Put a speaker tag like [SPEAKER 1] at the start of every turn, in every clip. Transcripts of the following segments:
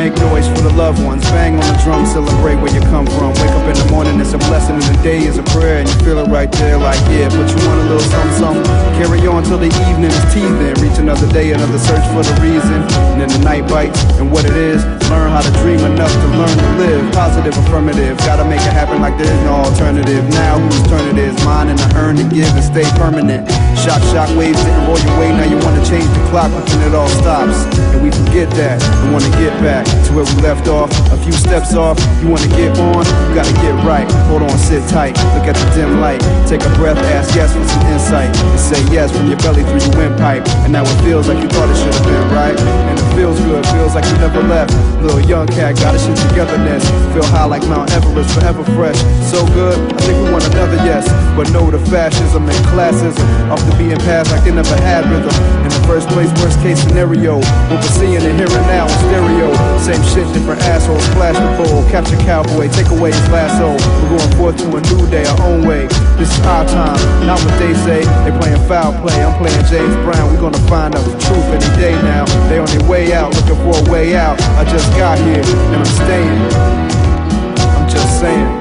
[SPEAKER 1] Make noise for the loved ones. Bang on the drum, celebrate where you come from. Wake up in the morning, it's a blessing, and the day is a prayer. And you feel it right there, like, yeah, but you want a little something, something. Carry on till the evening is teething. Reach another day, another search for the reason. And then the night bites, and what it is, learn how to dream enough to learn to live. Positive, affirmative, gotta make it happen like there's no alternative. Now whose turn it is? Mine, and I earn to give and stay permanent. Shock waves didn't roll your way, now you wanna change the clock, but then it all stops. And we forget that, and wanna get back to where we left off. A few steps off, you wanna get on, you gotta get right. Hold on, sit tight, look at the dim light. Take a breath, ask yes for some insight. And say yes from your belly through your windpipe. And now it feels like you thought it should've been right. And it feels good, feels like you never left. Little young cat, got his shit togetherness. Feel high like Mount Everest, forever fresh. So good, I think we want another yes. But no to fascism and classism. Off the beaten path like they never had rhythm. In the first place, worst case scenario. What we're seeing and hearing now in stereo. Same shit, different assholes, splash the bowl. Capture cowboy, take away his lasso. We're going forth to a new day, our own way. This is our time, not what they say. They playing foul play, I'm playing James Brown. We're gonna find out the truth any day now. They on their way out, looking for a way out. I just got here, and I'm staying. I'm just saying.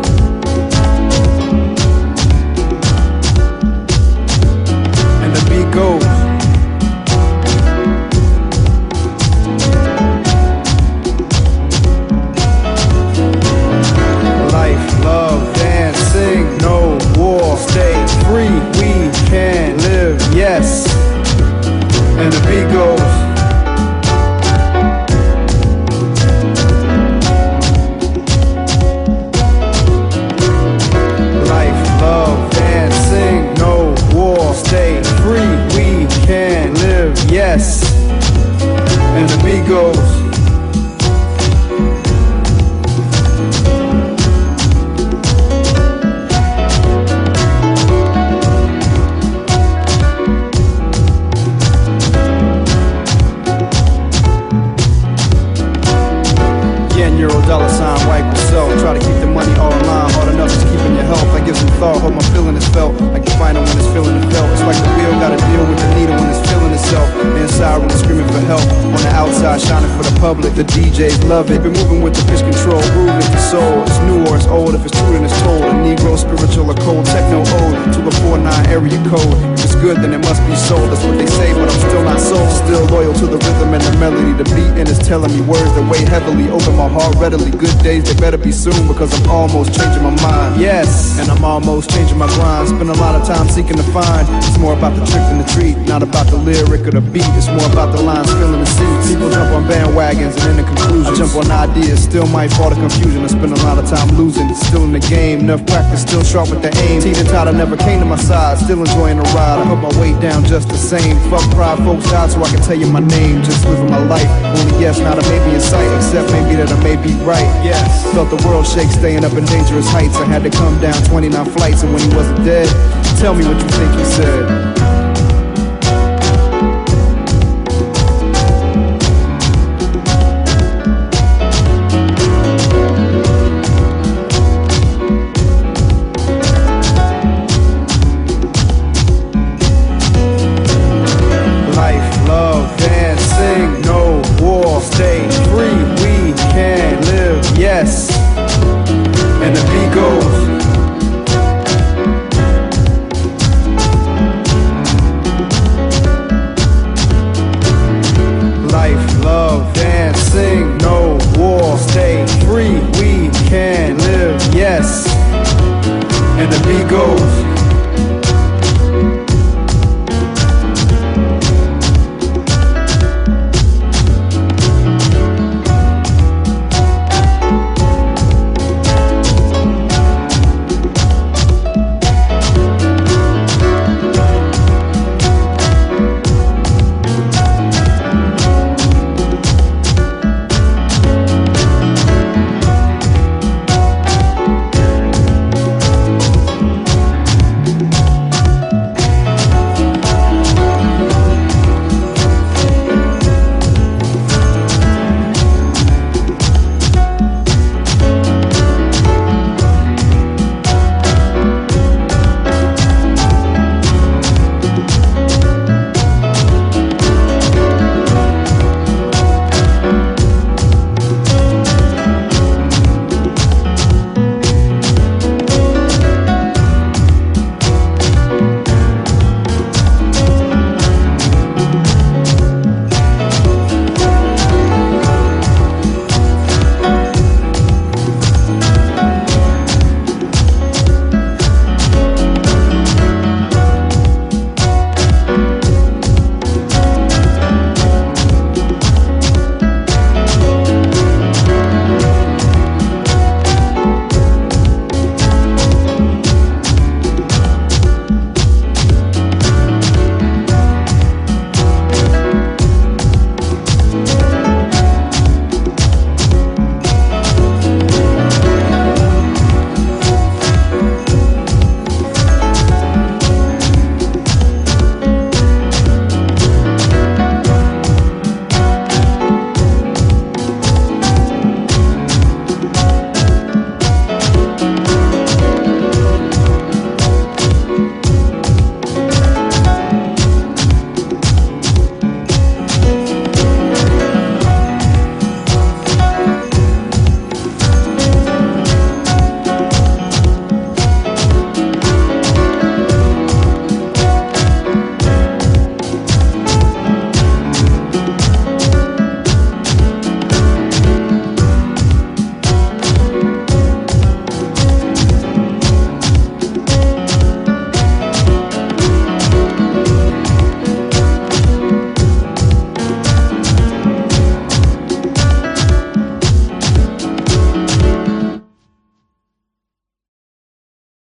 [SPEAKER 1] And the beat goes. Life, love, dance, sing, no war. Stay free, we can live, yes. And the beat goes. Stay free, we can live, yes. And the beat goes. Yen, euro, dollar sign, wipe yourself. Try to keep the money all in line. Hard enough is keeping your health. I give some thought, hope my feeling is felt. Like the final when it's feeling the felt. It's like the wheel gotta deal with the needle when it's feeling itself. Inside when it's screaming for help. On the outside shining for the public. The DJs love it. Been moving with the pitch control. Groove is the soul. It's new or it's old. If it's true then it's told. A Negro, spiritual or cold. Techno old. To the 49 area code. If it's good then it must be sold. That's what they say, but I'm still not sold. Still loyal to the rhythm and the melody. The beat and it's telling me words that weigh heavily. Open my heart readily. Good days they better be soon because I'm almost changing my mind. Yes, and I'm almost changing my grind. Spend a lot of time seeking to find. It's more about the trick than the treat. Not about the lyric or the beat. It's more about the lines filling the seats. People jump on bandwagons and in the conclusion I jump on ideas, still might fall to confusion. I spend a lot of time losing, still in the game. Enough practice, still sharp with the aim. Teeter totter never came to my side, still enjoying the ride. I put my weight down just the same. Fuck pride, folks out so I can tell you my name. Just living my life, only yes, not a maybe in sight. Except maybe that I may be right. Yes, felt the world shake, staying up in dangerous heights. I had to come down 29 flights, and when he wasn't dead, tell me what you think he said. Stay free, we can live, yes. And the beat goes. Life, love, dance, sing, no war. Stay free, we can live, yes. And the beat goes.